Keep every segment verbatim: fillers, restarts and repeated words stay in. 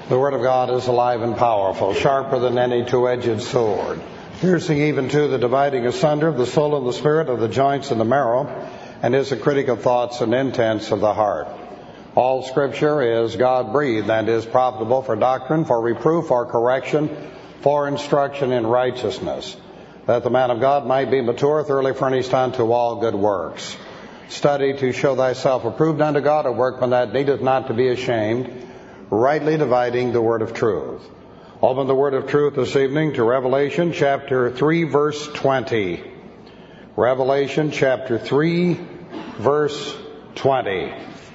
The Word of God is alive and powerful, sharper than any two-edged sword, piercing even to the dividing asunder of the soul and the spirit, of the joints and the marrow, and is a critic of thoughts and intents of the heart. All Scripture is God-breathed and is profitable for doctrine, for reproof, for correction, for instruction in righteousness, that the man of God might be mature, thoroughly furnished unto all good works. Study to show thyself approved unto God, a workman that needeth not to be ashamed, rightly dividing the word of truth. Open the word of truth this evening to Revelation chapter three, verse twenty. Revelation chapter three, verse twenty.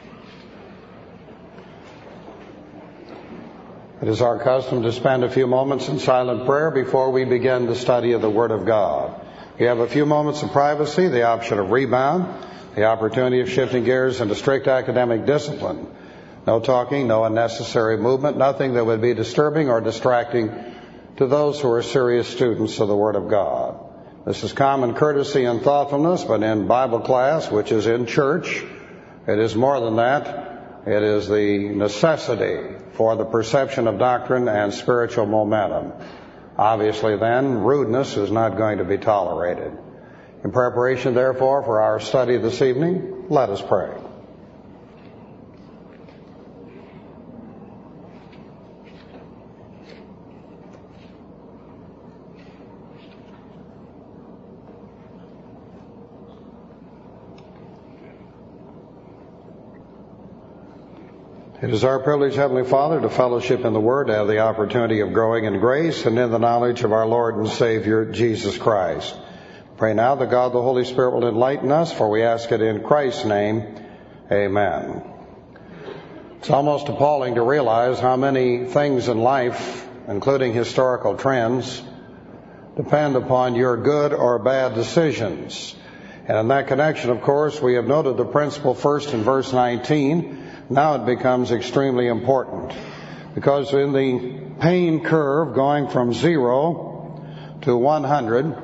It is our custom to spend a few moments in silent prayer before we begin the study of the Word of God. We have a few moments of privacy, the option of rebound, the opportunity of shifting gears into strict academic discipline. No talking, no unnecessary movement, nothing that would be disturbing or distracting to those who are serious students of the Word of God. This is common courtesy and thoughtfulness, but in Bible class, which is in church, it is more than that. It is the necessity for the perception of doctrine and spiritual momentum. Obviously, then, rudeness is not going to be tolerated. In preparation, therefore, for our study this evening, let us pray. It is our privilege, Heavenly Father, to fellowship in the Word, to have the opportunity of growing in grace and in the knowledge of our Lord and Savior, Jesus Christ. Pray now that God the Holy Spirit will enlighten us, for we ask it in Christ's name. Amen. It's almost appalling to realize how many things in life, including historical trends, depend upon your good or bad decisions. And in that connection, of course, we have noted the principle first in verse nineteen. Now it becomes extremely important, because in the pain curve going from zero to one hundred,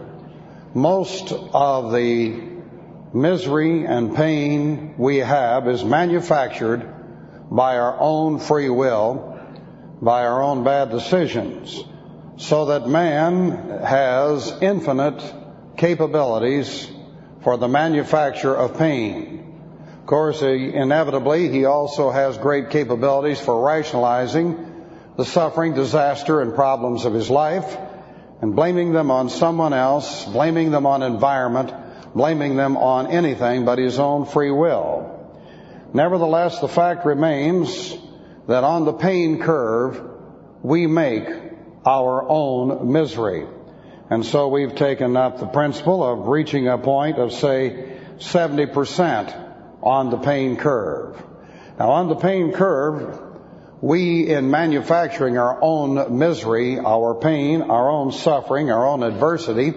most of the misery and pain we have is manufactured by our own free will, by our own bad decisions, so that man has infinite capabilities for the manufacture of pain. Of course, inevitably, he also has great capabilities for rationalizing the suffering, disaster, and problems of his life, and blaming them on someone else, blaming them on environment, blaming them on anything but his own free will. Nevertheless, the fact remains that on the pain curve, we make our own misery. And so we've taken up the principle of reaching a point of, say, seventy percent on the pain curve. Now, on the pain curve, we, in manufacturing our own misery, our pain, our own suffering, our own adversity,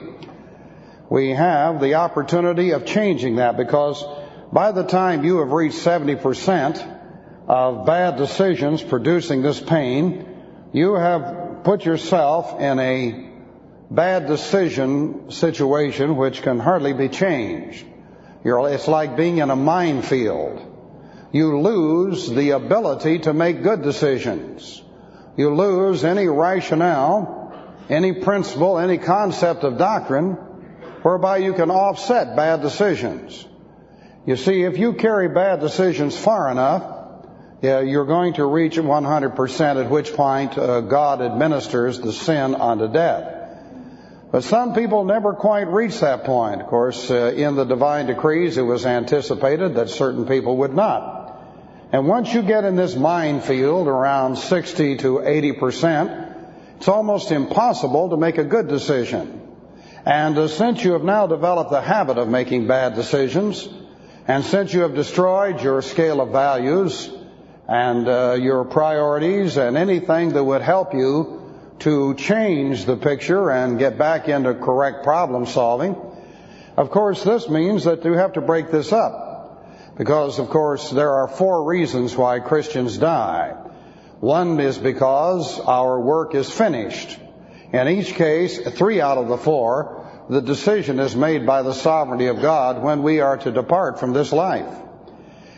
we have the opportunity of changing that, because by the time you have reached seventy percent of bad decisions producing this pain, you have put yourself in a bad decision situation which can hardly be changed. You're, it's like being in a minefield. You lose the ability to make good decisions. You lose any rationale, any principle, any concept of doctrine whereby you can offset bad decisions. You see, if you carry bad decisions far enough, yeah, you're going to reach one hundred percent, at which point uh, God administers the sin unto death. But some people never quite reach that point. Of course, uh, in the divine decrees, it was anticipated that certain people would not. And once you get in this minefield around sixty to eighty percent, it's almost impossible to make a good decision. And uh, since you have now developed the habit of making bad decisions, and since you have destroyed your scale of values and uh, your priorities and anything that would help you to change the picture and get back into correct problem solving, of course, this means that you have to break this up. Because, of course, there are four reasons why Christians die. One is because our work is finished. In each case, three out of the four, the decision is made by the sovereignty of God when we are to depart from this life.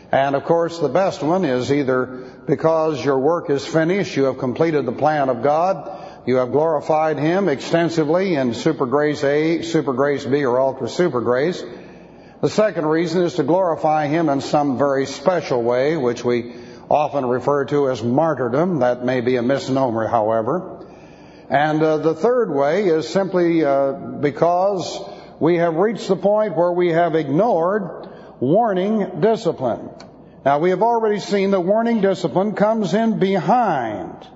And of course, the best one is either because your work is finished, you have completed the plan of God, you have glorified Him extensively in super grace A, super grace B, or ultra super grace. The second reason is to glorify Him in some very special way, which we often refer to as martyrdom. That may be a misnomer, however. And uh, the third way is simply uh, because we have reached the point where we have ignored warning discipline. Now, we have already seen that warning discipline comes in behind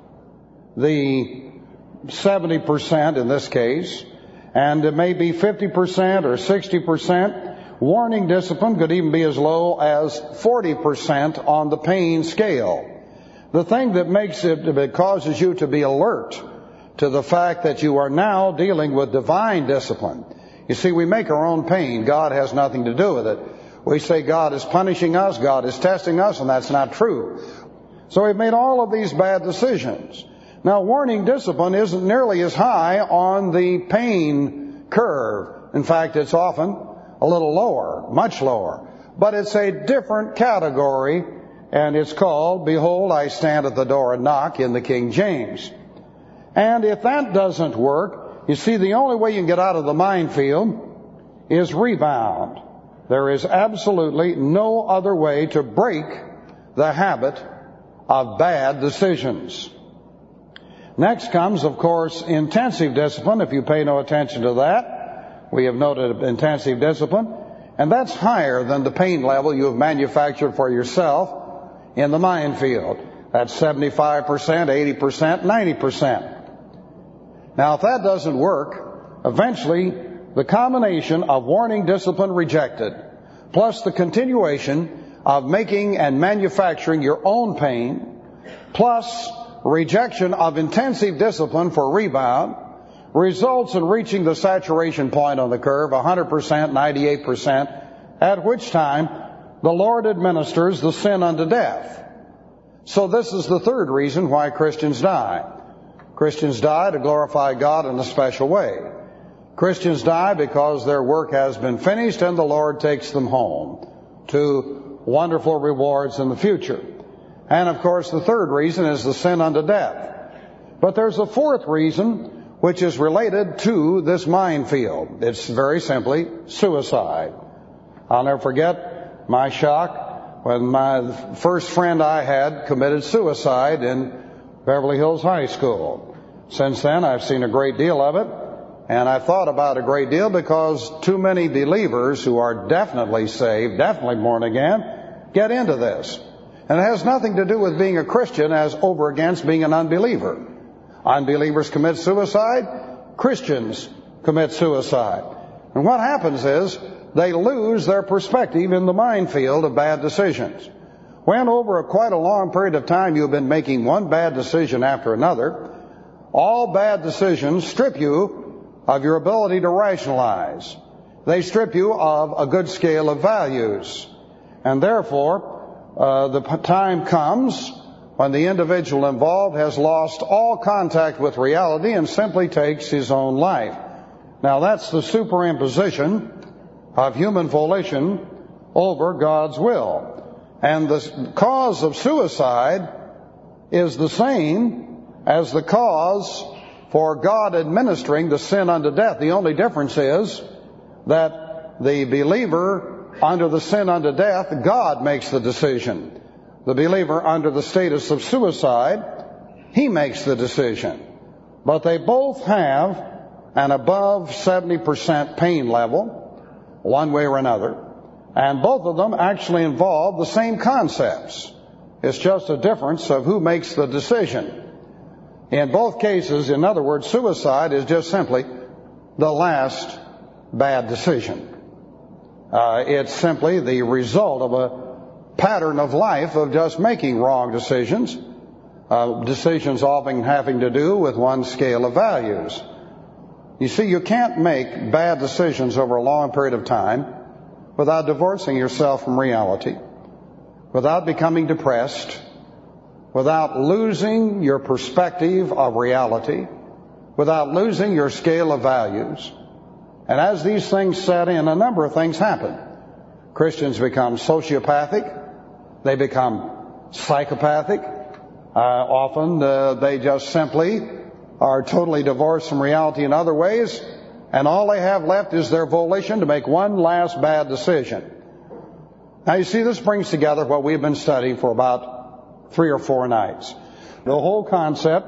the seventy percent in this case, and it may be fifty percent or sixty percent. Warning discipline could even be as low as forty percent on the pain scale. The thing that makes it, it causes you to be alert to the fact that you are now dealing with divine discipline. You see, we make our own pain. God has nothing to do with it. We say God is punishing us, God is testing us, and that's not true. So we've made all of these bad decisions. Now, warning discipline isn't nearly as high on the pain curve. In fact, it's often a little lower, much lower. But it's a different category, and it's called, "Behold, I stand at the door and knock," in the King James. And if that doesn't work, you see, the only way you can get out of the minefield is rebound. There is absolutely no other way to break the habit of bad decisions. Next comes, of course, intensive discipline. If you pay no attention to that, we have noted intensive discipline, and that's higher than the pain level you have manufactured for yourself in the minefield. That's seventy-five percent, eighty percent, ninety percent. Now, if that doesn't work, eventually the combination of warning discipline rejected, plus the continuation of making and manufacturing your own pain, plus rejection of intensive discipline for rebound, results in reaching the saturation point on the curve, one hundred percent, ninety-eight percent, at which time the Lord administers the sin unto death. So this is the third reason why Christians die. Christians die to glorify God in a special way. Christians die because their work has been finished and the Lord takes them home to wonderful rewards in the future. And of course, the third reason is the sin unto death. But there's a fourth reason which is related to this minefield. It's very simply suicide. I'll never forget my shock when my first friend I had committed suicide in Beverly Hills High School. Since then, I've seen a great deal of it, and I've thought about a great deal because too many believers who are definitely saved, definitely born again, get into this. And it has nothing to do with being a Christian as over against being an unbeliever. Unbelievers commit suicide, Christians commit suicide. And what happens is they lose their perspective in the minefield of bad decisions. When over a quite a long period of time you've been making one bad decision after another, all bad decisions strip you of your ability to rationalize. They strip you of a good scale of values. And therefore, uh, the time comes when the individual involved has lost all contact with reality and simply takes his own life. Now, that's the superimposition of human volition over God's will. And the cause of suicide is the same as the cause for God administering the sin unto death. The only difference is that the believer under the sin unto death, God makes the decision. The believer under the status of suicide, he makes the decision. But they both have an above seventy percent pain level, one way or another, and both of them actually involve the same concepts. It's just a difference of who makes the decision. In both cases, in other words, suicide is just simply the last bad decision. Uh, it's simply the result of a pattern of life of just making wrong decisions, uh, decisions often having to do with one's scale of values. You see, you can't make bad decisions over a long period of time without divorcing yourself from reality, without becoming depressed, without losing your perspective of reality, without losing your scale of values. And as these things set in, a number of things happen. Christians become sociopathic. They become psychopathic. Uh, often uh, they just simply are totally divorced from reality in other ways, and all they have left is their volition to make one last bad decision. Now you see, this brings together what we've been studying for about three or four nights. The whole concept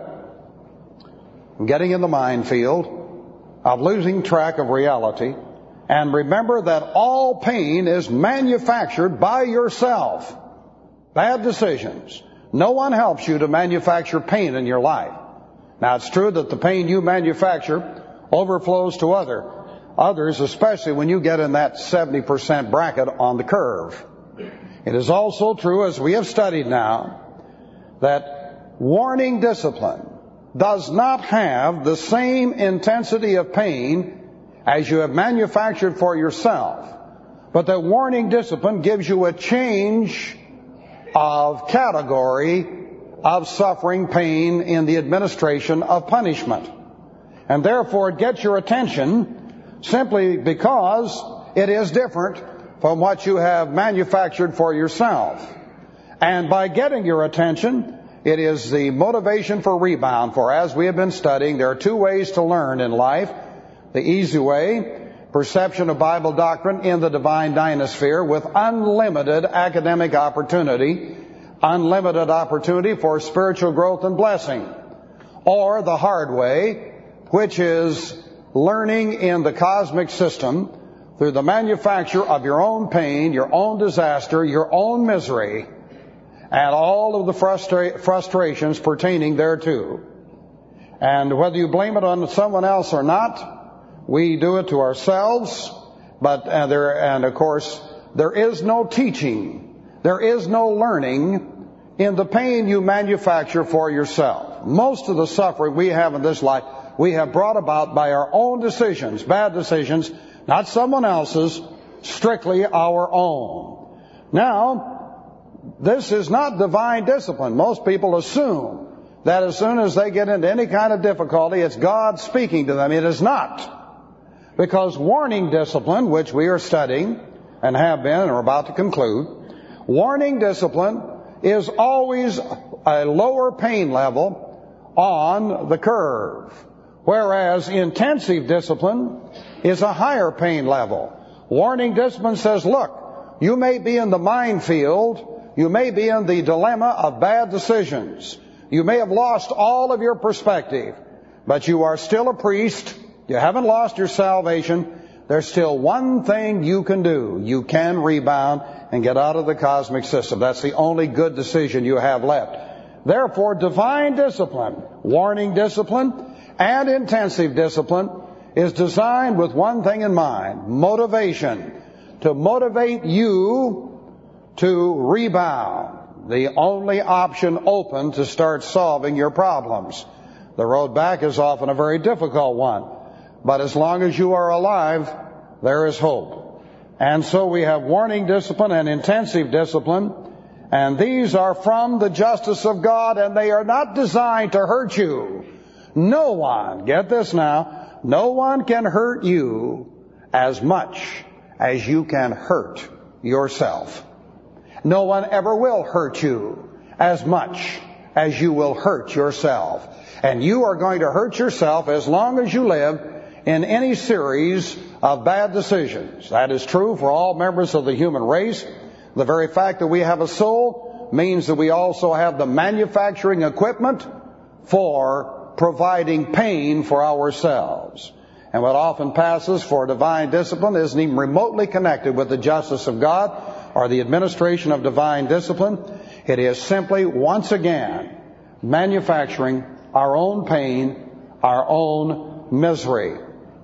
of getting in the minefield, of losing track of reality, and remember that all pain is manufactured by yourself. Bad decisions. No one helps you to manufacture pain in your life. Now it's true that the pain you manufacture overflows to other others, especially when you get in that seventy percent bracket on the curve. It is also true, as we have studied now, that warning discipline does not have the same intensity of pain as you have manufactured for yourself, but that warning discipline gives you a change of category of suffering pain in the administration of punishment. And therefore it gets your attention simply because it is different from what you have manufactured for yourself. And by getting your attention, it is the motivation for rebound. For as we have been studying, there are two ways to learn in life. The easy way, perception of Bible doctrine in the divine dynasphere with unlimited academic opportunity, unlimited opportunity for spiritual growth and blessing. Or the hard way, which is learning in the cosmic system through the manufacture of your own pain, your own disaster, your own misery, and all of the frustra- frustrations pertaining thereto. And whether you blame it on someone else or not, we do it to ourselves, but uh, there, and of course, there is no teaching, there is no learning in the pain you manufacture for yourself. Most of the suffering we have in this life, we have brought about by our own decisions, bad decisions, not someone else's, strictly our own. Now, this is not divine discipline. Most people assume that as soon as they get into any kind of difficulty, it's God speaking to them. It is not. Because warning discipline, which we are studying and have been and are about to conclude, warning discipline is always a lower pain level on the curve, whereas intensive discipline is a higher pain level. Warning discipline says, look, you may be in the minefield, you may be in the dilemma of bad decisions, you may have lost all of your perspective, but you are still a priest. You haven't lost your salvation. There's still one thing you can do. You can rebound and get out of the cosmic system. That's the only good decision you have left. Therefore, divine discipline, warning discipline, and intensive discipline is designed with one thing in mind: motivation. To motivate you to rebound. The only option open to start solving your problems. The road back is often a very difficult one. But as long as you are alive, there is hope. And so we have warning discipline and intensive discipline, and these are from the justice of God, and they are not designed to hurt you. No one, get this now, no one can hurt you as much as you can hurt yourself. No one ever will hurt you as much as you will hurt yourself. And you are going to hurt yourself as long as you live in any series of bad decisions. That is true for all members of the human race. The very fact that we have a soul means that we also have the manufacturing equipment for providing pain for ourselves. And what often passes for divine discipline isn't even remotely connected with the justice of God or the administration of divine discipline. It is simply, once again, manufacturing our own pain, our own misery.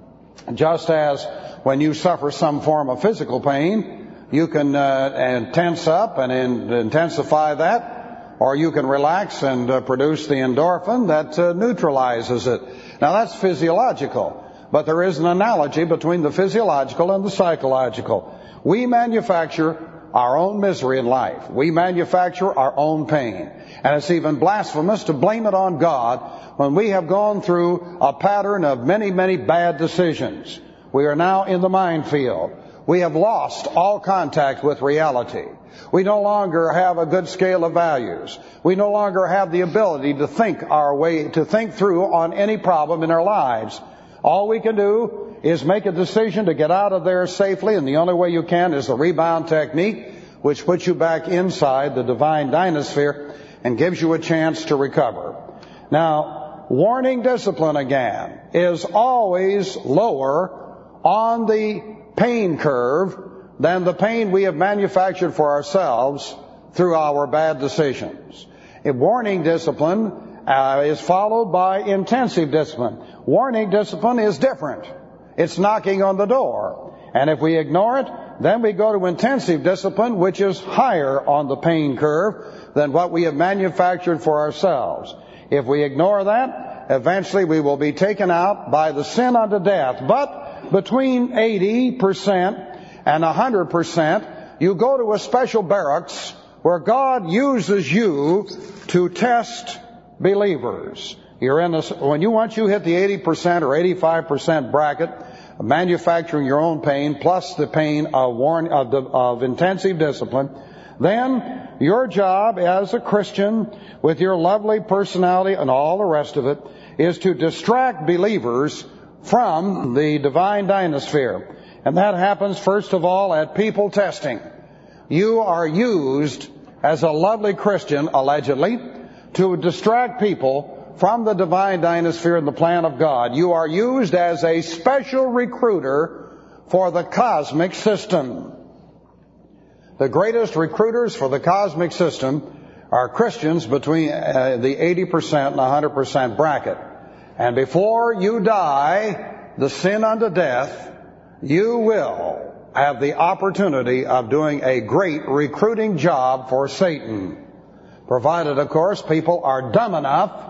Just as when you suffer some form of physical pain, you can uh, and tense up and in, intensify that, or you can relax and uh, produce the endorphin that uh, neutralizes it. Now that's physiological, but there is an analogy between the physiological and the psychological. We manufacture our own misery in life. We manufacture our own pain. And it's even blasphemous to blame it on God when we have gone through a pattern of many, many bad decisions. We are now in the minefield. we have lost all contact with reality. We no longer have a good scale of values. We no longer have the ability to think our way, to think through on any problem in our lives. All we can do is make a decision to get out of there safely, and the only way you can is the rebound technique, which puts you back inside the divine dynasphere and gives you a chance to recover. Now, warning discipline again is always lower on the pain curve than the pain we have manufactured for ourselves through our bad decisions. If warning discipline uh, is followed by intensive discipline. Warning discipline is different. It's knocking on the door. And if we ignore it, then we go to intensive discipline, which is higher on the pain curve than what we have manufactured for ourselves. If we ignore that, eventually we will be taken out by the sin unto death. But between eighty percent and one hundred percent, you go to a special barracks where God uses you to test believers. You're in this, when you once you hit the eighty percent or eighty-five percent bracket, of manufacturing your own pain plus the pain of, warn, of, the, of intensive discipline, then your job as a Christian with your lovely personality and all the rest of it is to distract believers from the divine dynasphere. And that happens first of all at people testing. You are used as a lovely Christian, allegedly, to distract people from the divine dynasphere and the plan of God. You are used as a special recruiter for the cosmic system. The greatest recruiters for the cosmic system are Christians between uh, the eighty percent and one hundred percent bracket. And before you die the sin unto death, you will have the opportunity of doing a great recruiting job for Satan. Provided, of course, people are dumb enough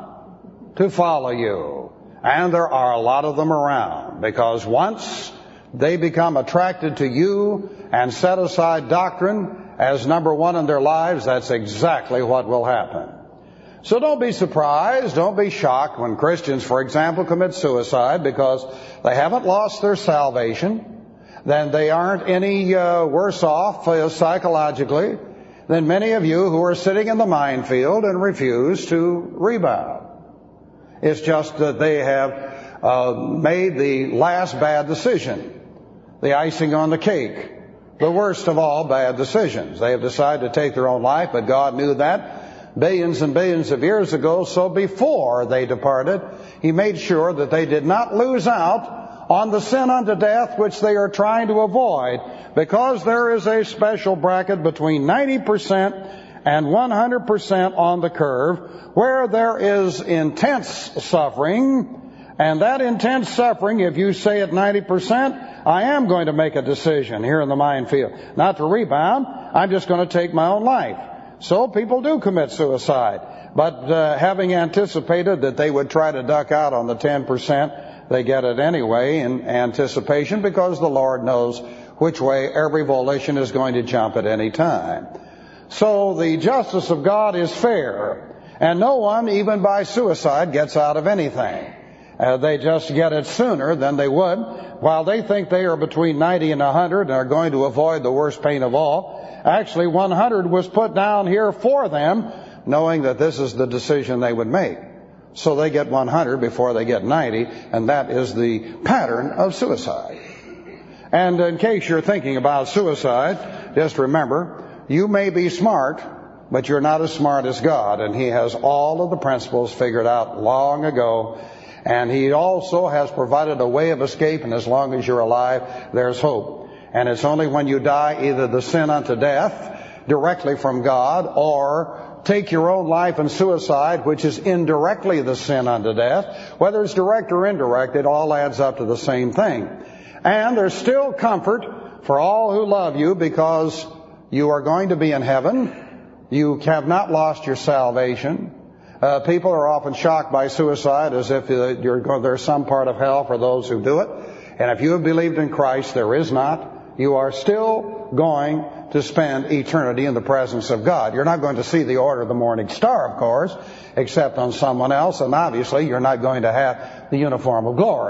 to follow you. And there are a lot of them around, because once they become attracted to you and set aside doctrine as number one in their lives, that's exactly what will happen. So don't be surprised, don't be shocked when Christians, for example, commit suicide because they haven't lost their salvation. Then they aren't any uh, worse off uh, psychologically than many of you who are sitting in the minefield and refuse to rebound. It's just that they have uh, made the last bad decision, the icing on the cake, the worst of all bad decisions. They have decided to take their own life, but God knew that billions and billions of years ago. So before they departed, He made sure that they did not lose out on the sin unto death which they are trying to avoid, because there is a special bracket between ninety percent and one hundred percent on the curve where there is intense suffering. And that intense suffering, if you say at ninety percent, I am going to make a decision here in the minefield not to rebound, I'm just going to take my own life. So people do commit suicide. But uh, having anticipated that they would try to duck out on the ten percent, they get it anyway in anticipation, because the Lord knows which way every volition is going to jump at any time. So the justice of God is fair, and no one, even by suicide, gets out of anything. Uh, they just get it sooner than they would. While they think they are between ninety and one hundred and are going to avoid the worst pain of all, actually one hundred was put down here for them, knowing that this is the decision they would make. So they get one hundred before they get ninety, and that is the pattern of suicide. And in case you're thinking about suicide, just remember, you may be smart, but you're not as smart as God, and He has all of the principles figured out long ago, and He also has provided a way of escape, and as long as you're alive, there's hope. And it's only when you die either the sin unto death directly from God, or take your own life in suicide, which is indirectly the sin unto death. Whether it's direct or indirect, it all adds up to the same thing. And there's still comfort for all who love you, because you are going to be in heaven. You have not lost your salvation. Uh, people are often shocked by suicide as if uh, you're going, there's some part of hell for those who do it. And if you have believed in Christ, there is not. You are still going to spend eternity in the presence of God. You're not going to see the order of the morning star, of course, except on someone else. And obviously, you're not going to have the uniform of glory.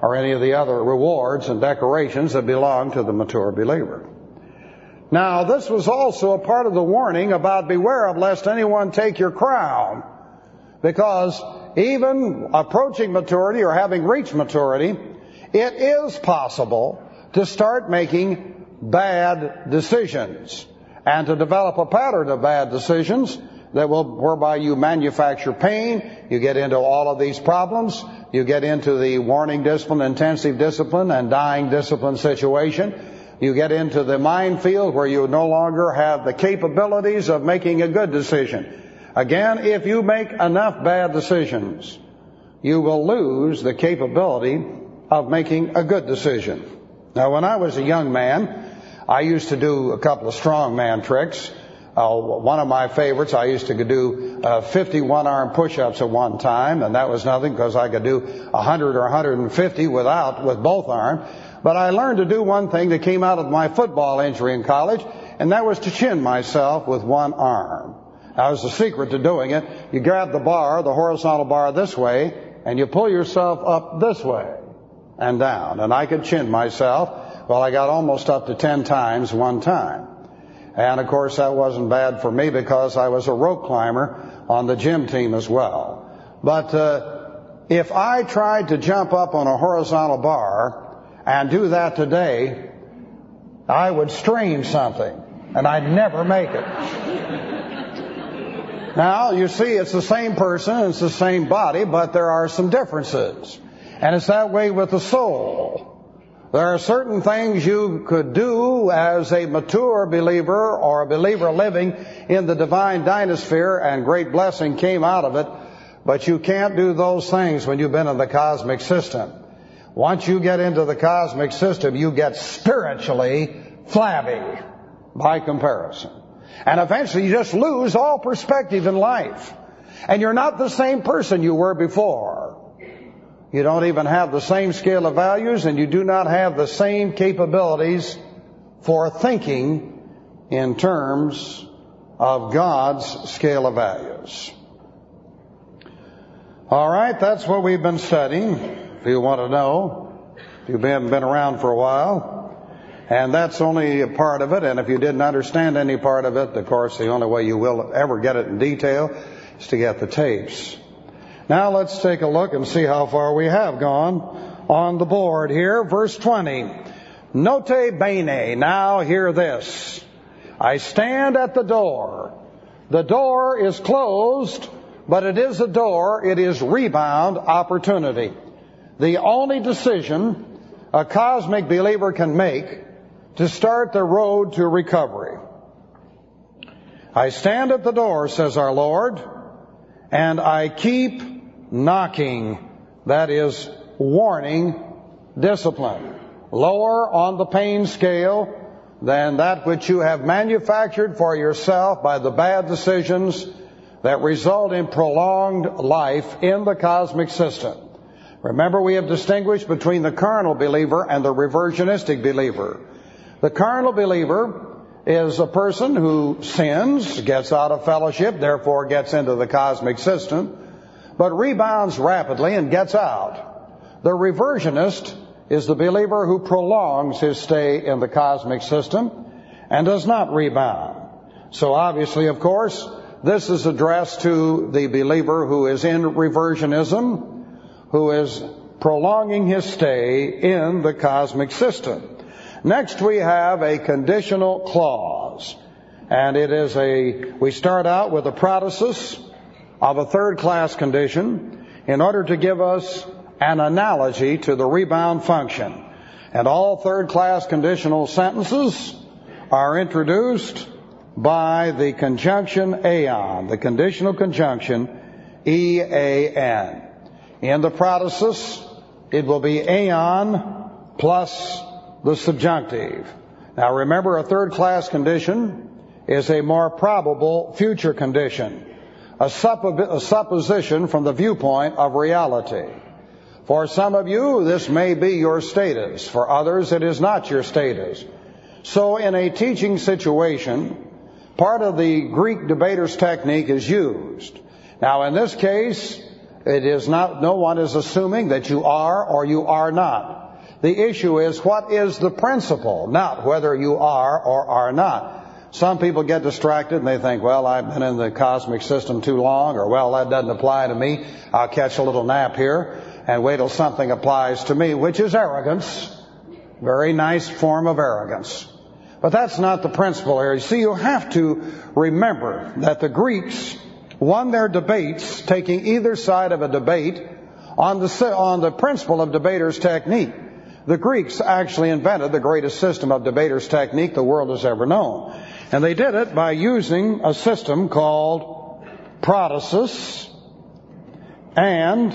or any of the other rewards and decorations that belong to the mature believer. Now, this was also a part of the warning about beware of lest anyone take your crown, because even approaching maturity or having reached maturity, it is possible to start making bad decisions and to develop a pattern of bad decisions that will, whereby you manufacture pain, you get into all of these problems, you get into the warning discipline, intensive discipline, and dying discipline situation. You get into the minefield where you no longer have the capabilities of making a good decision. Again, if you make enough bad decisions, you will lose the capability of making a good decision. Now, when I was a young man, I used to do a couple of strongman tricks. Uh, one of my favorites, I used to do uh, fifty-one arm push-ups at one time, and that was nothing because I could do one hundred or one hundred fifty without, with both arms. But I learned to do one thing that came out of my football injury in college, and that was to chin myself with one arm. That was the secret to doing it. You grab the bar, the horizontal bar this way, and you pull yourself up this way and down. And I could chin myself. Well, I got almost up to ten times one time. And of course that wasn't bad for me because I was a rope climber on the gym team as well. But uh, if I tried to jump up on a horizontal bar and do that today, I would strain something and I'd never make it. Now, you see, it's the same person, it's the same body, but there are some differences. And it's that way with the soul. There are certain things you could do as a mature believer or a believer living in the divine dynasphere, and great blessing came out of it, but you can't do those things when you've been in the cosmic system. Once you get into the cosmic system, you get spiritually flabby by comparison. And eventually you just lose all perspective in life. And you're not the same person you were before. You don't even have the same scale of values, and you do not have the same capabilities for thinking in terms of God's scale of values. All right, that's what we've been studying, if you want to know, if you haven't been around for a while. And that's only a part of it, and if you didn't understand any part of it, of course, the only way you will ever get it in detail is to get the tapes. Now let's take a look and see how far we have gone on the board here. Verse twenty. Note bene. Now hear this. I stand at the door. The door is closed, but it is a door. It is rebound opportunity. The only decision a cosmic believer can make to start the road to recovery. I stand at the door, says our Lord, and I keep knocking. That is warning discipline. Lower on the pain scale than that which you have manufactured for yourself by the bad decisions that result in prolonged life in the cosmic system. Remember, we have distinguished between the carnal believer and the reversionistic believer. The carnal believer is a person who sins, gets out of fellowship, therefore gets into the cosmic system, but rebounds rapidly and gets out. The reversionist is the believer who prolongs his stay in the cosmic system and does not rebound. So obviously, of course, this is addressed to the believer who is in reversionism, who is prolonging his stay in the cosmic system. Next, we have a conditional clause. And it is a, we start out with a protasis of a third-class condition in order to give us an analogy to the rebound function. And all third-class conditional sentences are introduced by the conjunction aeon, the conditional conjunction E A N. In the protasis, it will be aeon plus the subjunctive. Now remember, a third-class condition is a more probable future condition, a, suppo- a supposition from the viewpoint of reality. For some of you, this may be your status. For others, it is not your status. So in a teaching situation, part of the Greek debater's technique is used. Now in this case, It is not, no one is assuming that you are or you are not. The issue is, what is the principle, not whether you are or are not. Some people get distracted and they think, well, I've been in the cosmic system too long, or, well, that doesn't apply to me. I'll catch a little nap here and wait till something applies to me, which is arrogance. Very nice form of arrogance. But that's not the principle here. You see, you have to remember that the Greeks won their debates, taking either side of a debate, on the, on the principle of debater's technique. The Greeks actually invented the greatest system of debater's technique the world has ever known. And they did it by using a system called protasis and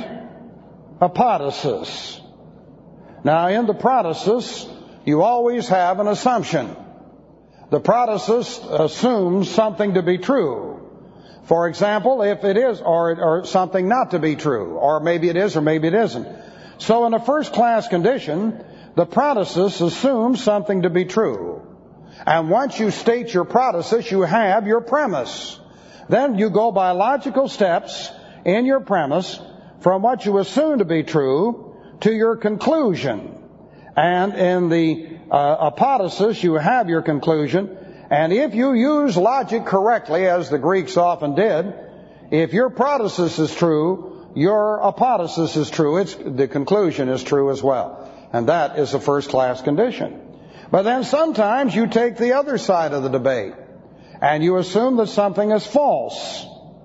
apodosis. Now, in the protasis, you always have an assumption. The protasis assumes something to be true. For example, if it is, or, or something not to be true, or maybe it is, or maybe it isn't. So in a first-class condition, the protasis assumes something to be true. And once you state your protasis, you have your premise. Then you go by logical steps in your premise from what you assume to be true to your conclusion. And in the uh, apodosis, you have your conclusion. And if you use logic correctly, as the Greeks often did, if your protasis is true, your apodosis is true. It's, the conclusion is true as well. And that is a first-class condition. But then sometimes you take the other side of the debate and you assume that something is false.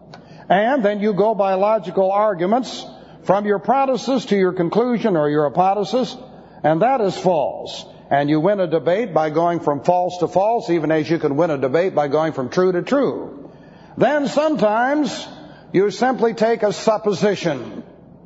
And then you go by logical arguments from your protasis to your conclusion or your apodosis, and that is false. And you win a debate by going from false to false, even as you can win a debate by going from true to true. Then sometimes you simply take a supposition.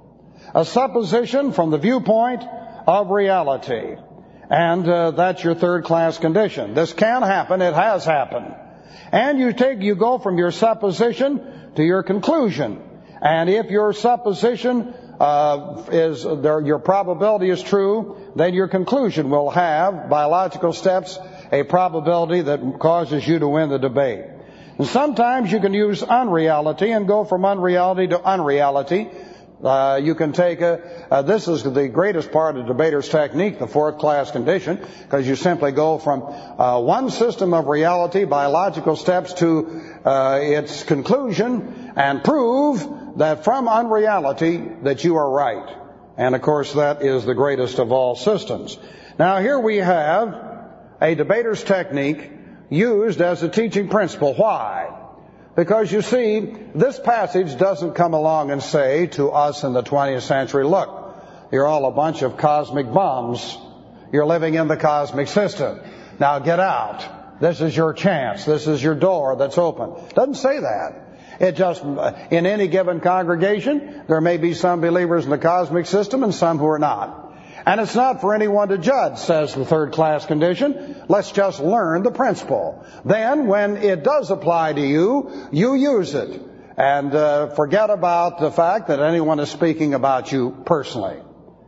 A supposition from the viewpoint of reality. And uh, that's your third-class condition. This can happen. It has happened. And you take, you go from your supposition to your conclusion. And if your supposition uh, is, there, your probability is true, then your conclusion will have, by logical steps, a probability that causes you to win the debate. And sometimes you can use unreality and go from unreality to unreality. Uh, you can take a, uh, this is the greatest part of debater's technique, the fourth class condition, because you simply go from uh, one system of reality by logical steps to uh, its conclusion and prove that from unreality that you are right. And of course that is the greatest of all systems. Now here we have a debater's technique used as a teaching principle. Why? Because you see, this passage doesn't come along and say to us in the twentieth century, look, you're all a bunch of cosmic bums. You're living in the cosmic system. Now get out. This is your chance. This is your door that's open. It doesn't say that. It just, in any given congregation, there may be some believers in the cosmic system and some who are not. And it's not for anyone to judge, says the third class condition. Let's just learn the principle. Then, when it does apply to you, you use it. And uh, forget about the fact that anyone is speaking about you personally.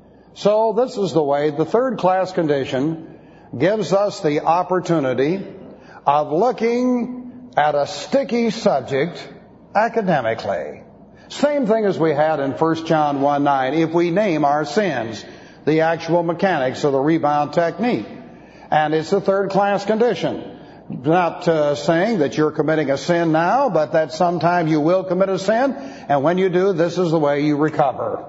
So this is the way the third class condition gives us the opportunity of looking at a sticky subject academically. Same thing as we had in First John one nine. If we name our sins, the actual mechanics of the rebound technique. And it's a third-class condition. Not uh, saying that you're committing a sin now, but that sometime you will commit a sin, and when you do, this is the way you recover.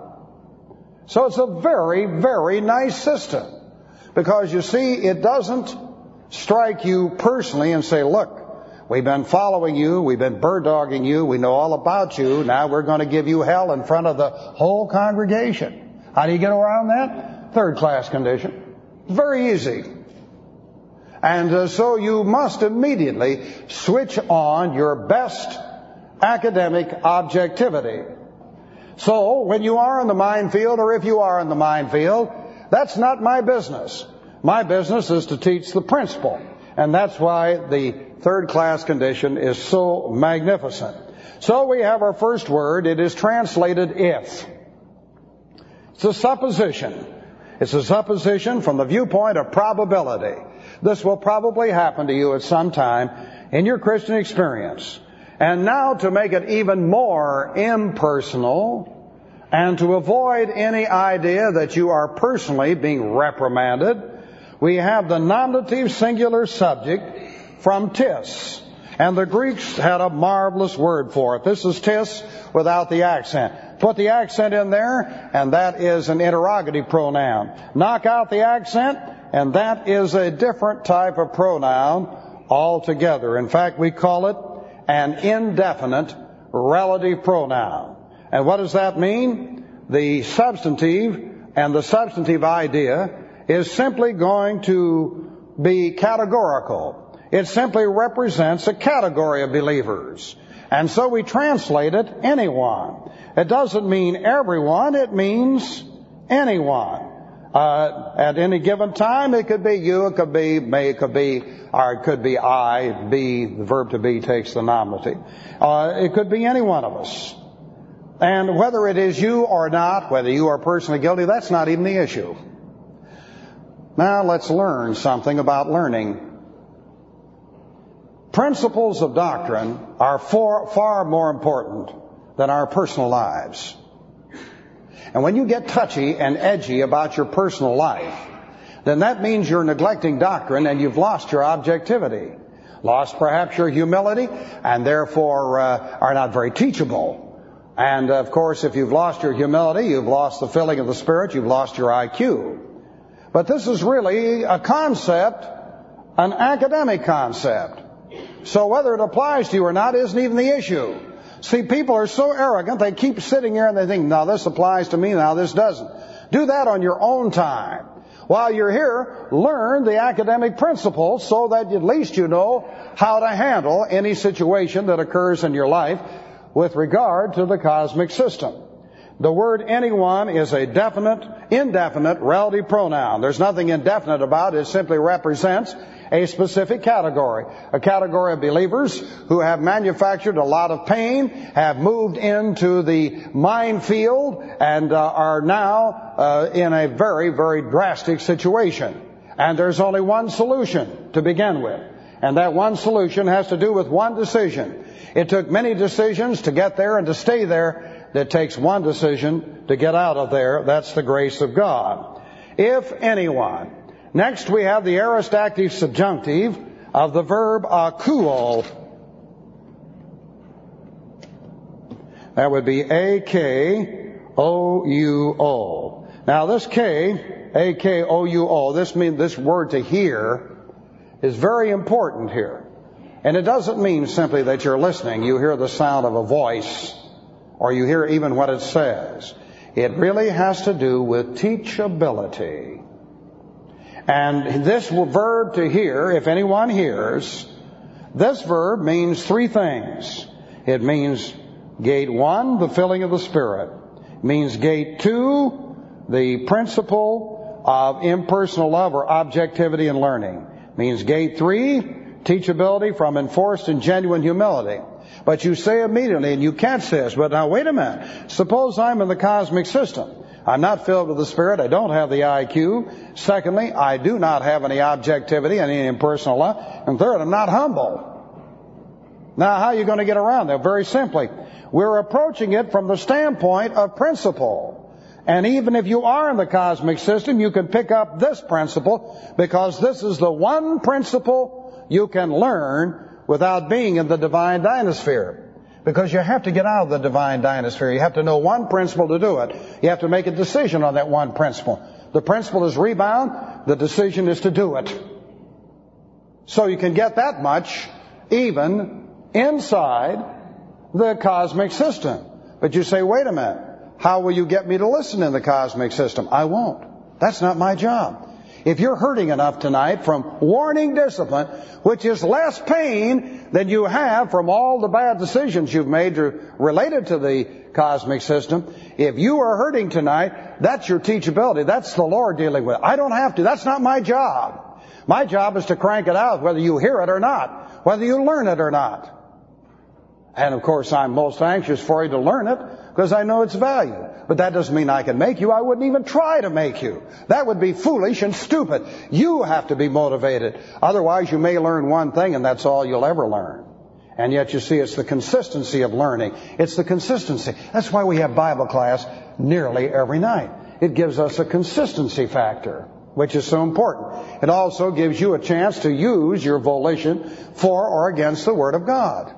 So it's a very, very nice system. Because you see, it doesn't strike you personally and say, look, we've been following you, we've been bird-dogging you, we know all about you, now we're going to give you hell in front of the whole congregation. How do you get around that? Third class condition. Very easy. And uh, so you must immediately switch on your best academic objectivity. So when you are in the minefield, or if you are in the minefield, that's not my business. My business is to teach the principle. And that's why the third class condition is so magnificent. So we have our first word. It is translated if. It's a supposition. It's a supposition from the viewpoint of probability. This will probably happen to you at some time in your Christian experience. And now, to make it even more impersonal, And to avoid any idea that you are personally being reprimanded, we have the nominative singular subject from tis. And the Greeks had a marvelous word for it. This is tis without the accent. Put the accent in there, and that is an interrogative pronoun. Knock out the accent, and that is a different type of pronoun altogether. In fact, we call it an indefinite relative pronoun. And what does that mean? The substantive and the substantive idea is simply going to be categorical. It simply represents a category of believers. And so we translate it anyone. It doesn't mean everyone, it means anyone. Uh, at any given time, it could be you, it could be me, it could be, or it could be I, be, the verb to be takes the nominative. Uh, it could be any one of us. And whether it is you or not, whether you are personally guilty, that's not even the issue. Now let's learn something about learning. Principles of doctrine are far, far more important than our personal lives. And when you get touchy and edgy about your personal life, then that means you're neglecting doctrine and you've lost your objectivity. Lost perhaps your humility, and therefore uh, are not very teachable. And of course, if you've lost your humility, you've lost the filling of the Spirit, you've lost your I Q. But this is really a concept, an academic concept. So whether it applies to you or not isn't even the issue. See, people are so arrogant, they keep sitting here and they think, now this applies to me, now this doesn't. Do that on your own time. While you're here, learn the academic principles so that at least you know how to handle any situation that occurs in your life with regard to the cosmic system. The word anyone is a definite, indefinite relative pronoun. There's nothing indefinite about it. It simply represents a specific category. A category of believers who have manufactured a lot of pain, have moved into the minefield, and uh, are now uh, in a very, very drastic situation. And there's only one solution to begin with. And that one solution has to do with one decision. It took many decisions to get there and to stay there. It takes one decision to get out of there. That's the grace of God. If anyone. Next we have the aorist active subjunctive of the verb akuo. That would be A K O U O. Now this K, A K O U O, this means this word to hear is very important here. And it doesn't mean simply that you're listening. You hear the sound of a voice, or you hear even what it says. It really has to do with teachability. And this verb to hear, if anyone hears, this verb means three things. It means gate one, the filling of the Spirit. It means gate two, the principle of impersonal love or objectivity in learning. It means gate three, teachability from enforced and genuine humility. But you say immediately, and you can't say this, but now wait a minute. Suppose I'm in the cosmic system. I'm not filled with the Spirit. I don't have the I Q. Secondly, I do not have any objectivity, any impersonal love. And third, I'm not humble. Now, how are you going to get around that? Very simply, we're approaching it from the standpoint of principle. And even if you are in the cosmic system, you can pick up this principle, because this is the one principle you can learn without being in the divine dynasphere. Because you have to get out of the divine dynasphere. You have to know one principle to do it. You have to make a decision on that one principle. The principle is rebound. The decision is to do it. So you can get that much even inside the cosmic system. But you say, wait a minute. How will you get me to listen in the cosmic system? I won't. That's not my job. If you're hurting enough tonight from warning discipline, which is less pain than you have from all the bad decisions you've made to, related to the cosmic system, if you are hurting tonight, that's your teachability. That's the Lord dealing with it. I don't have to. That's not my job. My job is to crank it out, whether you hear it or not, whether you learn it or not. And of course, I'm most anxious for you to learn it, because I know its value. But that doesn't mean I can make you. I wouldn't even try to make you. That would be foolish and stupid. You have to be motivated. Otherwise, you may learn one thing, and that's all you'll ever learn. And yet you see it's the consistency of learning. It's the consistency. That's why we have Bible class nearly every night. It gives us a consistency factor, which is so important. It also gives you a chance to use your volition for or against the Word of God.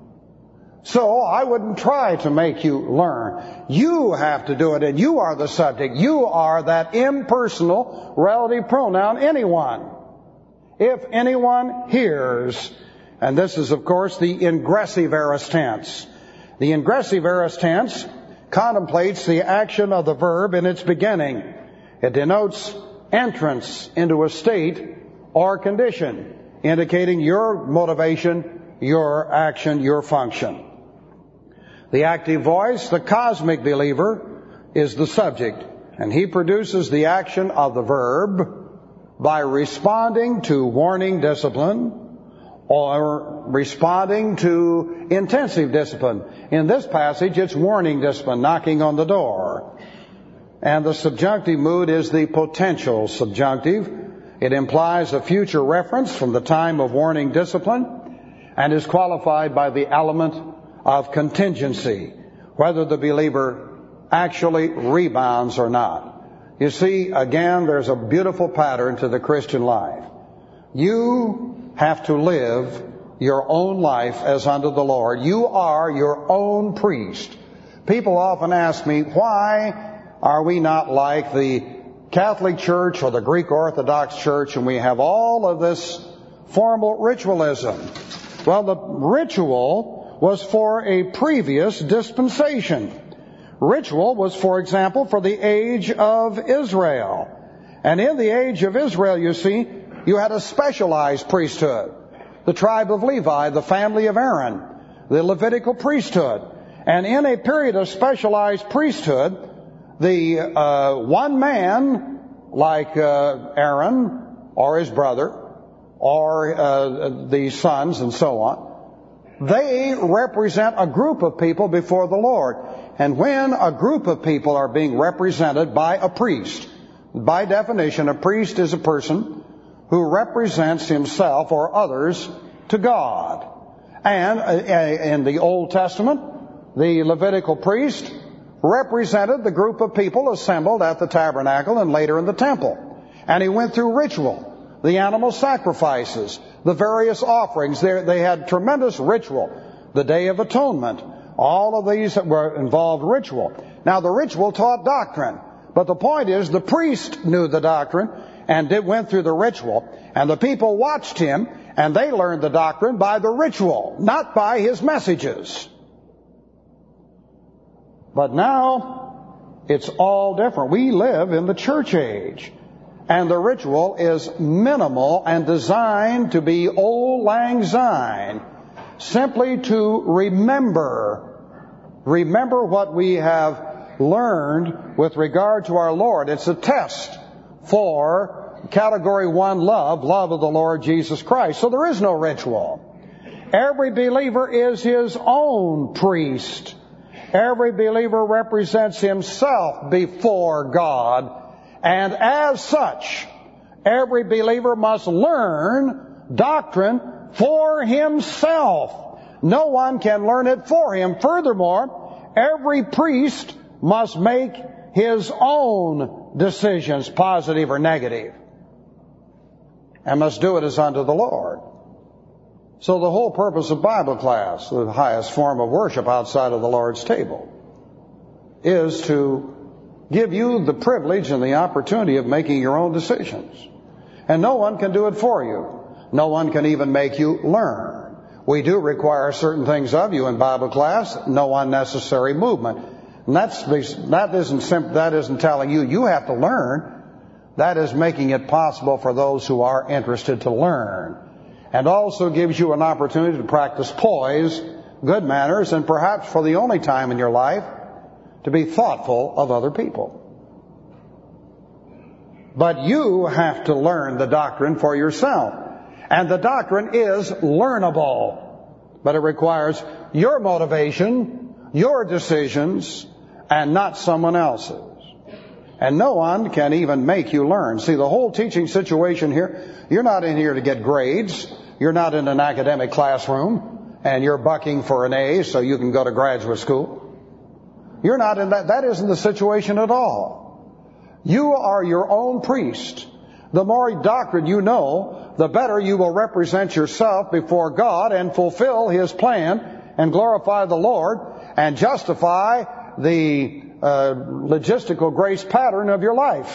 So I wouldn't try to make you learn. You have to do it, and you are the subject. You are that impersonal relative pronoun, anyone. If anyone hears, and this is, of course, the ingressive aorist tense. The ingressive aorist tense contemplates the action of the verb in its beginning. It denotes entrance into a state or condition, indicating your motivation, your action, your function. The active voice, the cosmic believer, is the subject, and he produces the action of the verb by responding to warning discipline or responding to intensive discipline. In this passage, it's warning discipline, knocking on the door. And the subjunctive mood is the potential subjunctive. It implies a future reference from the time of warning discipline and is qualified by the element of contingency, whether the believer actually rebounds or not. You see, again, there's a beautiful pattern to the Christian life. You have to live your own life as unto the Lord. You are your own priest. People often ask me, why are we not like the Catholic Church or the Greek Orthodox Church, and we have all of this formal ritualism? Well, the ritual was for a previous dispensation. Ritual was, for example, for the age of Israel. And in the age of Israel, you see, you had a specialized priesthood. The tribe of Levi, the family of Aaron, the Levitical priesthood. And in a period of specialized priesthood, the uh, one man, like uh, Aaron or his brother, or uh, the sons and so on, they represent a group of people before the Lord. And when a group of people are being represented by a priest, by definition, a priest is a person who represents himself or others to God. And in the Old Testament, the Levitical priest represented the group of people assembled at the tabernacle and later in the temple. And he went through ritual, the animal sacrifices, the various offerings. They, they had tremendous ritual. The Day of Atonement. All of these were involved ritual. Now, the ritual taught doctrine. But the point is, the priest knew the doctrine and did, went through the ritual. And the people watched him, and they learned the doctrine by the ritual, not by his messages. But now, it's all different. We live in the church age. And the ritual is minimal and designed to be old lang syne, simply to remember, remember what we have learned with regard to our Lord. It's a test for category one love, love of the Lord Jesus Christ. So there is no ritual. Every believer is his own priest. Every believer represents himself before God. And as such, every believer must learn doctrine for himself. No one can learn it for him. Furthermore, every priest must make his own decisions, positive or negative, and must do it as unto the Lord. So the whole purpose of Bible class, the highest form of worship outside of the Lord's table, is to give you the privilege and the opportunity of making your own decisions. And no one can do it for you. No one can even make you learn. We do require certain things of you in Bible class, no unnecessary movement. And that's, that isn't simple, that isn't telling you you have to learn. That is making it possible for those who are interested to learn. And also gives you an opportunity to practice poise, good manners, and perhaps for the only time in your life, to be thoughtful of other people. But you have to learn the doctrine for yourself. And the doctrine is learnable. But it requires your motivation, your decisions, and not someone else's. And no one can even make you learn. See, the whole teaching situation here, you're not in here to get grades. You're not in an academic classroom. and you're bucking for an A so you can go to graduate school. You're not in that. That isn't the situation at all. You are your own priest. The more doctrine you know, the better you will represent yourself before God and fulfill His plan and glorify the Lord and justify the uh, logistical grace pattern of your life.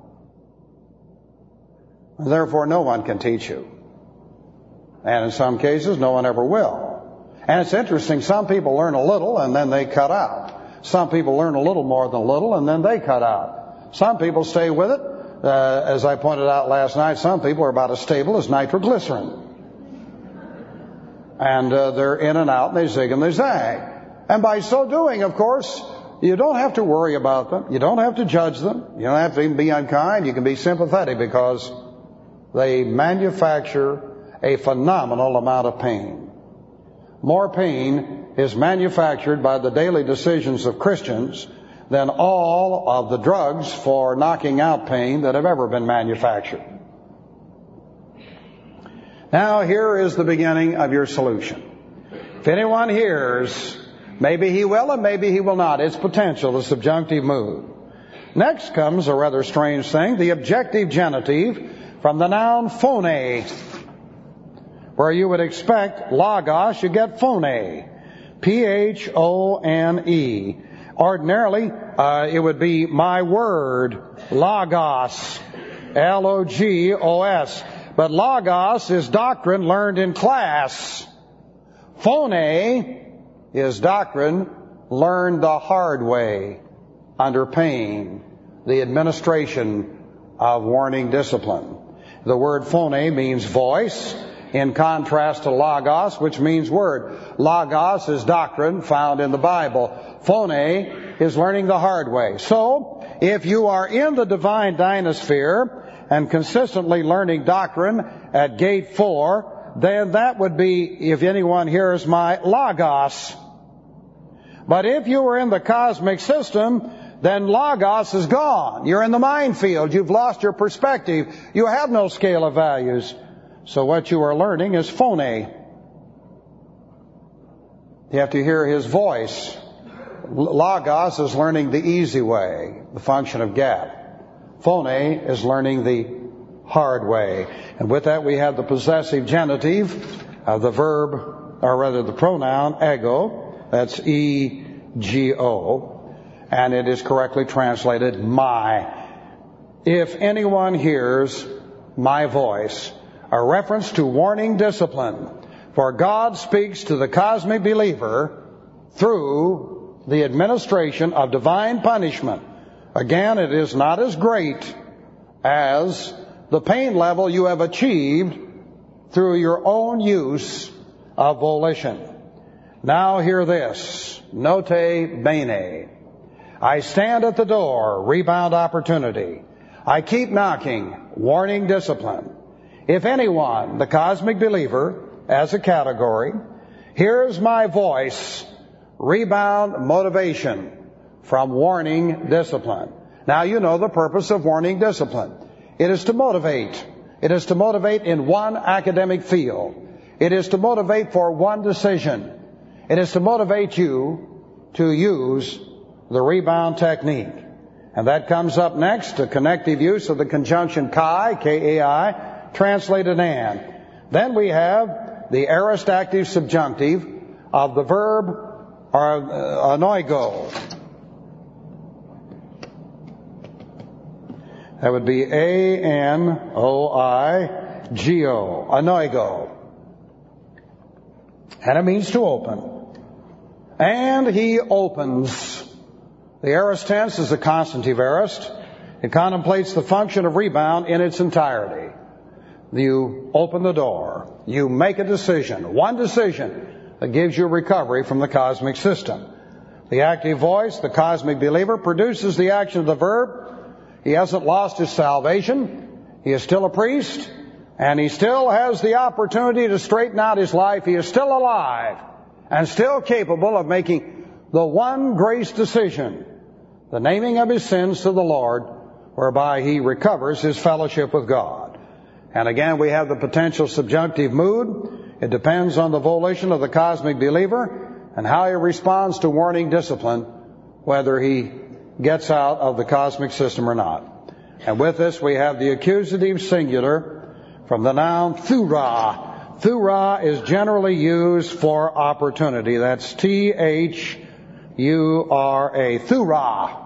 And therefore, no one can teach you. And in some cases, no one ever will. And it's interesting, some people learn a little and then they cut out. Some people learn a little more than a little and then they cut out. Some people stay with it. Uh, as I pointed out last night, some people are about as stable as nitroglycerin. And uh, they're in and out and they zig and they zag. And by so doing, of course, you don't have to worry about them. You don't have to judge them. You don't have to even be unkind. You can be sympathetic because they manufacture a phenomenal amount of pain. More pain is manufactured by the daily decisions of Christians than all of the drugs for knocking out pain that have ever been manufactured. Now here is the beginning of your solution. If anyone hears, maybe he will and maybe he will not. It's potential, the subjunctive mood. Next comes a rather strange thing, the objective genitive from the noun phone. Where you would expect logos, you get phone. P H O N E. Ordinarily, uh, it would be my word, logos, L O G O S. But logos is doctrine learned in class. Phone is doctrine learned the hard way, under pain, the administration of warning discipline. The word phone means voice, in contrast to logos, which means word. Logos is doctrine found in the Bible. Phone is learning the hard way. So, if you are in the divine dynasphere and consistently learning doctrine at gate four, then that would be, if anyone hears, my logos. But if you were in the cosmic system, then logos is gone. You're in the minefield. You've lost your perspective. You have no scale of values. So what you are learning is phone. You have to hear His voice. Logos is learning the easy way, the function of gap. Phone is learning the hard way. And with that we have the possessive genitive of the verb, or rather the pronoun ego. That's E G O. And it is correctly translated my. If anyone hears my voice, a reference to warning discipline. For God speaks to the cosmic believer through the administration of divine punishment. Again, it is not as great as the pain level you have achieved through your own use of volition. Now hear this. Note bene. I stand at the door, rebound opportunity. I keep knocking, warning discipline. If anyone, the cosmic believer, as a category, hears my voice, rebound motivation from warning discipline. Now you know the purpose of warning discipline. It is to motivate. It is to motivate in one academic field. It is to motivate for one decision. It is to motivate you to use the rebound technique. And that comes up next, the connective use of the conjunction kai, K A I, translated and. Then we have the aorist active subjunctive of the verb or uh, anoigo. That would be A N O I G O, anoigo. And it means to open. And he opens. The aorist tense is a constantive aorist. It contemplates the function of rebound in its entirety. You open the door. You make a decision. One decision that gives you recovery from the cosmic system. The active voice, the cosmic believer, produces the action of the verb. He hasn't lost his salvation. He is still a priest. And he still has the opportunity to straighten out his life. He is still alive and still capable of making the one grace decision, the naming of his sins to the Lord, whereby he recovers his fellowship with God. And again, we have the potential subjunctive mood. It depends on the volition of the cosmic believer and how he responds to warning discipline, whether he gets out of the cosmic system or not. And with this we have the accusative singular from the noun thura. Thura is generally used for opportunity. That's T H U R A. Thura.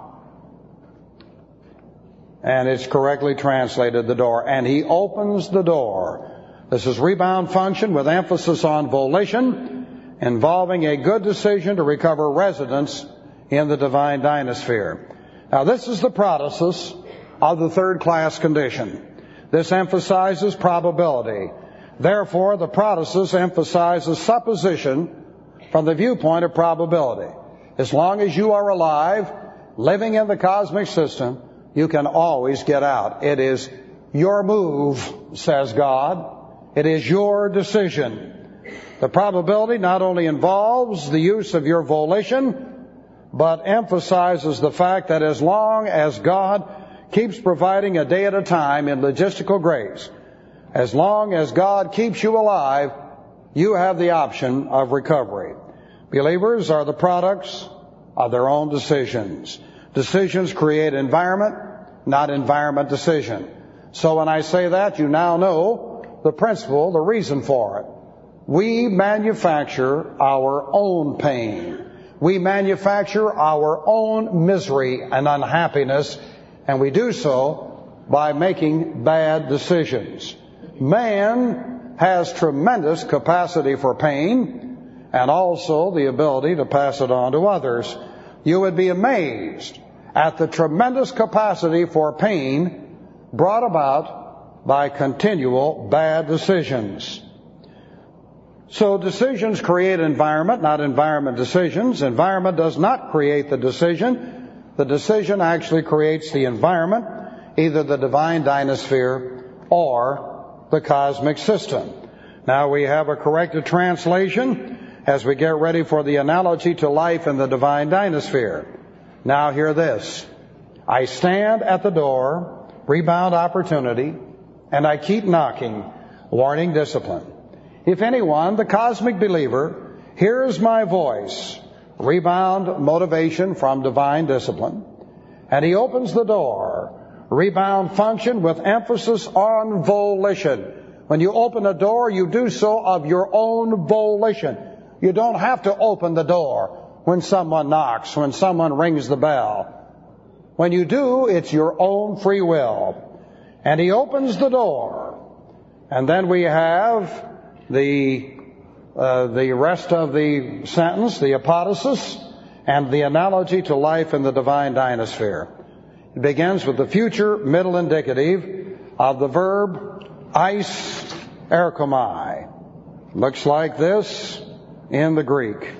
And it's correctly translated the door. And he opens the door. This is rebound function with emphasis on volition, involving a good decision to recover residence in the divine dynasphere. Now this is the protasis of the third class condition. This emphasizes probability. Therefore, the protasis emphasizes supposition from the viewpoint of probability. As long as you are alive, living in the cosmic system, you can always get out. It is your move, says God. It is your decision. The probability not only involves the use of your volition, but emphasizes the fact that as long as God keeps providing a day at a time in logistical grace, as long as God keeps you alive, you have the option of recovery. Believers are the products of their own decisions. Decisions create environment, not environment decision. So when I say that, you now know the principle, the reason for it. We manufacture our own pain. We manufacture our own misery and unhappiness, and we do so by making bad decisions. Man has tremendous capacity for pain and also the ability to pass it on to others. You would be amazed at the tremendous capacity for pain brought about by continual bad decisions. So decisions create environment, not environment decisions. Environment does not create the decision. The decision actually creates the environment, either the divine dynasphere or the cosmic system. Now we have a corrected translation as we get ready for the analogy to life in the divine dynasphere. Now hear this. I stand at the door, rebound opportunity, and I keep knocking, warning discipline. If anyone, the cosmic believer, hears my voice, rebound motivation from divine discipline, and he opens the door, rebound function with emphasis on volition. When you open a door, you do so of your own volition. You don't have to open the door when someone knocks, when someone rings the bell. When you do, it's your own free will. And he opens the door. And then we have the uh, the rest of the sentence, the apodosis, and the analogy to life in the divine dynasphere. It begins with the future middle indicative of the verb eis erchomai. Looks like this in the Greek.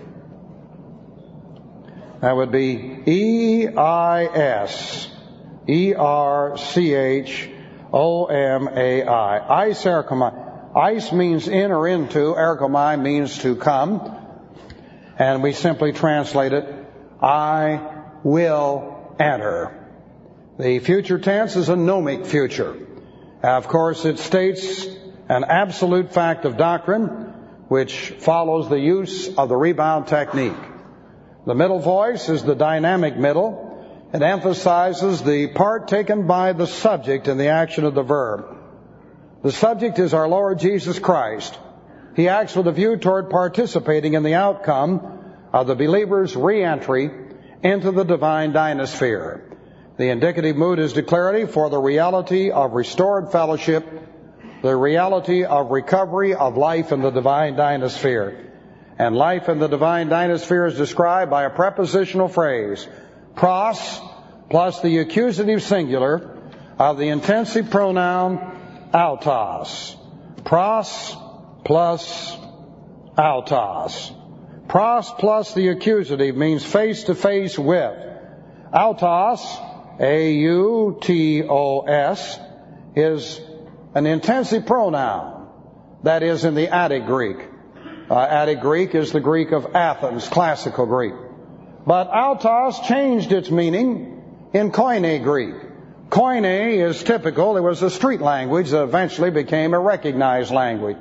That would be E I S E R C H O M A I. Eis erchomai. Eis means in or into. Erchomai means to come. And we simply translate it, I will enter. The future tense is a gnomic future. Of course, it states an absolute fact of doctrine, which follows the use of the rebound technique. The middle voice is the dynamic middle. It emphasizes the part taken by the subject in the action of the verb. The subject is our Lord Jesus Christ. He acts with a view toward participating in the outcome of the believer's re-entry into the divine dynasphere. The indicative mood is declarative for the reality of restored fellowship, the reality of recovery of life in the divine dynasphere. And life in the divine dynasphere is described by a prepositional phrase, pros plus the accusative singular of the intensive pronoun autos. Pros plus autos. Pros plus the accusative means face to face with. Autos, A U T O S, is an intensive pronoun that is in the Attic Greek. Uh, Attic Greek is the Greek of Athens, classical Greek. But autos changed its meaning in Koine Greek. Koine is typical. It was a street language that eventually became a recognized language.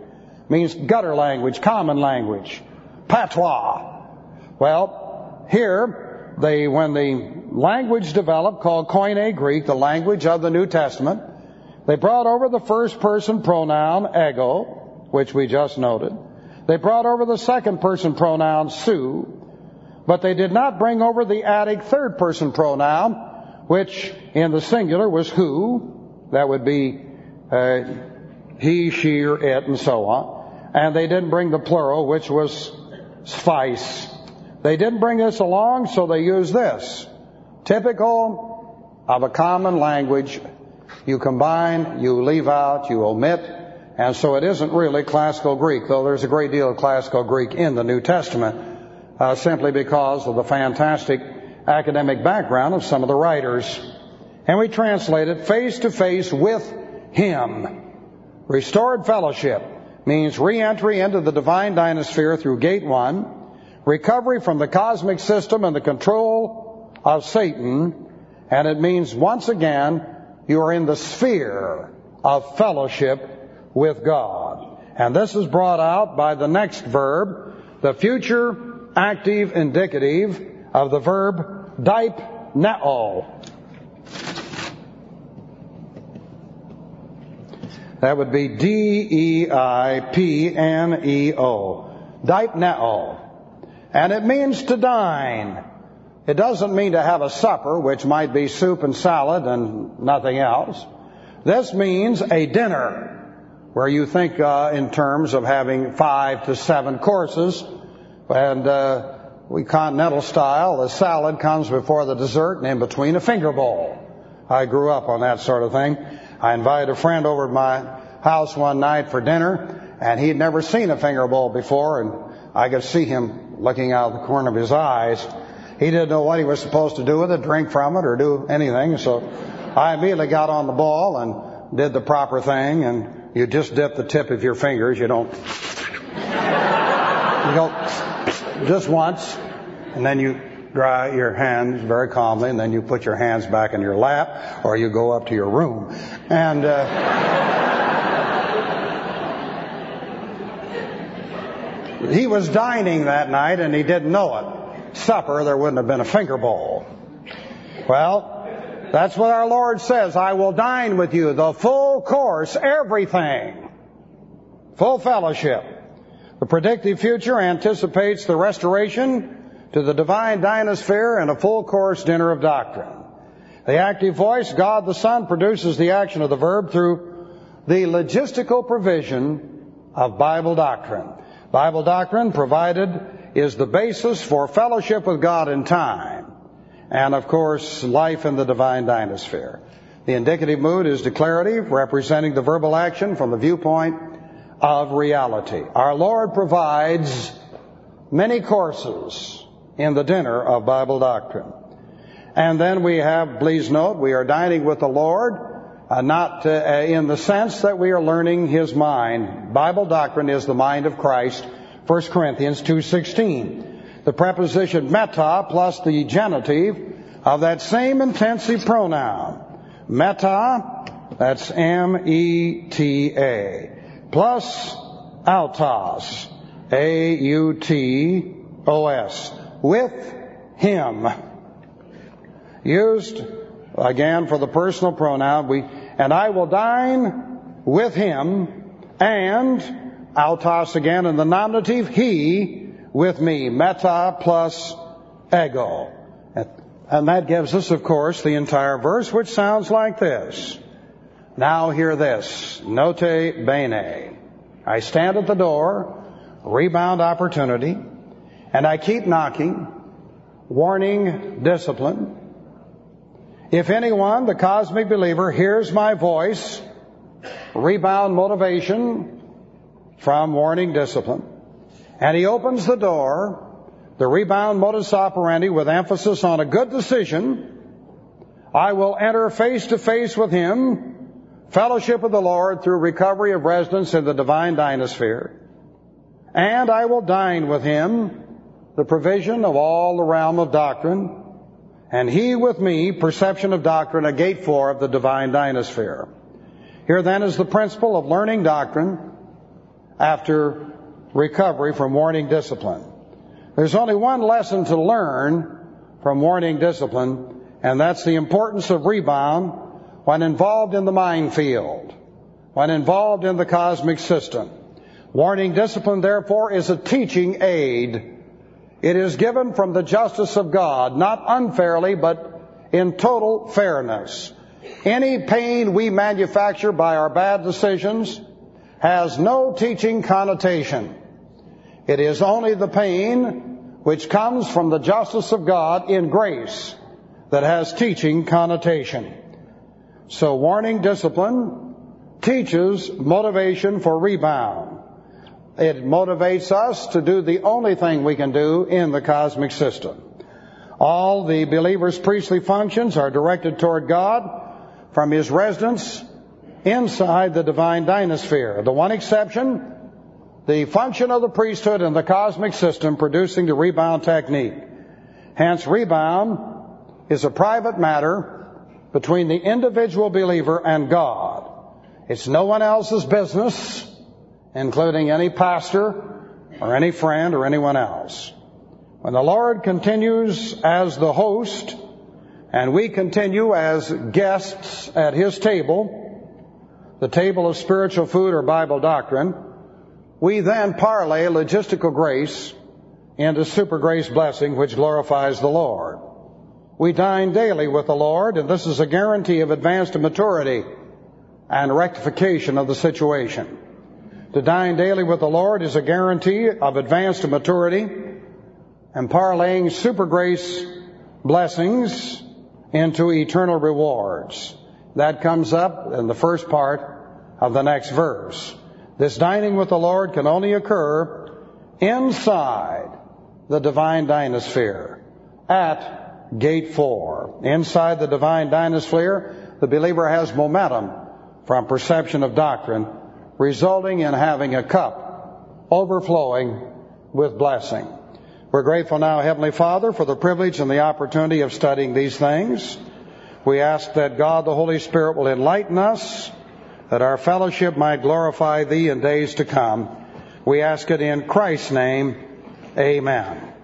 means gutter language, common language, patois. Well, here, they, when the language developed called Koine Greek, the language of the New Testament, they brought over the first person pronoun, ego, which we just noted. They brought over the second person pronoun, su, but they did not bring over the Attic third person pronoun, which in the singular was who. That would be uh, he, she, or it, and so on. And they didn't bring the plural, which was sphice. They didn't bring this along, so they used this. Typical of a common language. You combine, you leave out, you omit, and so it isn't really classical Greek, though there's a great deal of classical Greek in the New Testament, uh, simply because of the fantastic academic background of some of the writers. And we translate it face to face with Him. Restored fellowship means re-entry into the divine dynasphere through gate one, recovery from the cosmic system and the control of Satan, and it means once again you are in the sphere of fellowship with God. And this is brought out by the next verb, the future active indicative of the verb deipneo. That would be D E I P N E O. Deipneo. And it means to dine. It doesn't mean to have a supper, which might be soup and salad and nothing else. This means a dinner, where you think uh, in terms of having five to seven courses. And uh, we continental style, the salad comes before the dessert and in between a finger bowl. I grew up on that sort of thing. I invited a friend over to my house one night for dinner, and he'd never seen a finger bowl before, and I could see him looking out of the corner of his eyes. He didn't know what he was supposed to do with it, drink from it, or do anything, so I immediately got on the ball and did the proper thing, and you just dip the tip of your fingers. You don't... You don't... Just once, and then you dry your hands very calmly, and then you put your hands back in your lap, or you go up to your room. And uh, he was dining that night, and he didn't know it. Supper, there wouldn't have been a finger bowl. Well, that's what our Lord says. I will dine with you, the full course, everything. Full fellowship. The predictive future anticipates the restoration to the divine dynasphere and a full course dinner of doctrine. The active voice, God the Son, produces the action of the verb through the logistical provision of Bible doctrine. Bible doctrine, provided, is the basis for fellowship with God in time, and of course life in the divine dynasphere. The indicative mood is declarative, representing the verbal action from the viewpoint of reality. Our Lord provides many courses in the dinner of Bible doctrine. And then we have, please note, we are dining with the Lord, uh, not uh, in the sense that we are learning His mind. Bible doctrine is the mind of Christ, First Corinthians two sixteen. The preposition meta plus the genitive of that same intensive pronoun. Meta, that's M E T A. Plus autos, A U T O S. With Him. Used, again, for the personal pronoun. We, and I will dine with Him, and autos again in the nominative, He with me. Meta plus ego. And that gives us, of course, the entire verse, which sounds like this. Now hear this. Note bene. I stand at the door, rebound opportunity, and I keep knocking, warning discipline. If anyone, the cosmic believer, hears my voice, rebound motivation from warning discipline, and he opens the door, the rebound modus operandi with emphasis on a good decision, I will enter face to face with him, fellowship with the Lord through recovery of residence in the divine dynasphere, and I will dine with him, the provision of all the realm of doctrine, and he with me, perception of doctrine, a gate four of the divine dynasphere. Here then is the principle of learning doctrine after recovery from warning discipline. There's only one lesson to learn from warning discipline, and that's the importance of rebound when involved in the minefield, when involved in the cosmic system. Warning discipline, therefore, is a teaching aid. It is given from the justice of God, not unfairly, but in total fairness. Any pain we manufacture by our bad decisions has no teaching connotation. It is only the pain which comes from the justice of God in grace that has teaching connotation. So warning discipline teaches motivation for rebound. It motivates us to do the only thing we can do in the cosmic system. All the believer's priestly functions are directed toward God from his residence inside the divine dynasphere. The one exception, the function of the priesthood in the cosmic system producing the rebound technique. Hence, rebound is a private matter between the individual believer and God. It's no one else's business, including any pastor or any friend or anyone else. When the Lord continues as the host and we continue as guests at His table, the table of spiritual food or Bible doctrine, we then parlay logistical grace into super grace blessing which glorifies the Lord. We dine daily with the Lord, and this is a guarantee of advanced maturity and rectification of the situation. To dine daily with the Lord is a guarantee of advanced maturity and parlaying super grace blessings into eternal rewards. That comes up in the first part of the next verse. This dining with the Lord can only occur inside the divine dynasphere at gate four. Inside the divine dynasphere, the believer has momentum from perception of doctrine, resulting in having a cup overflowing with blessing. We're grateful now, Heavenly Father, for the privilege and the opportunity of studying these things. We ask that God the Holy Spirit will enlighten us, that our fellowship might glorify Thee in days to come. We ask it in Christ's name. Amen.